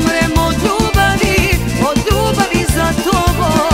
umrem od ljubavi za tobom.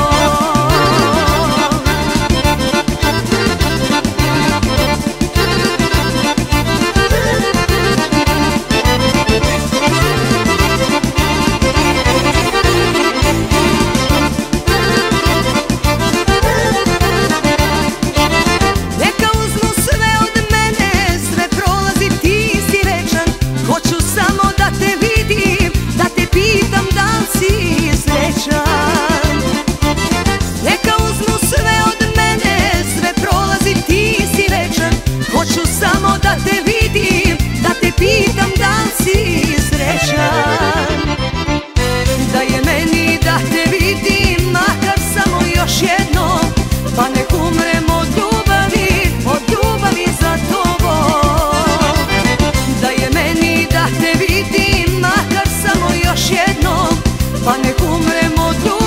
Neka uzmu sve od mene, sve prolazi, ti si večan. Hoću samo da te vidim, da te pitam da li si srećan. Da je meni da te vidim, makar samo još jednom, pa nek umrem od ljubavi za tobom. Da je meni da te vidim, makar samo još jednom, pa nek umrem od ljubavi.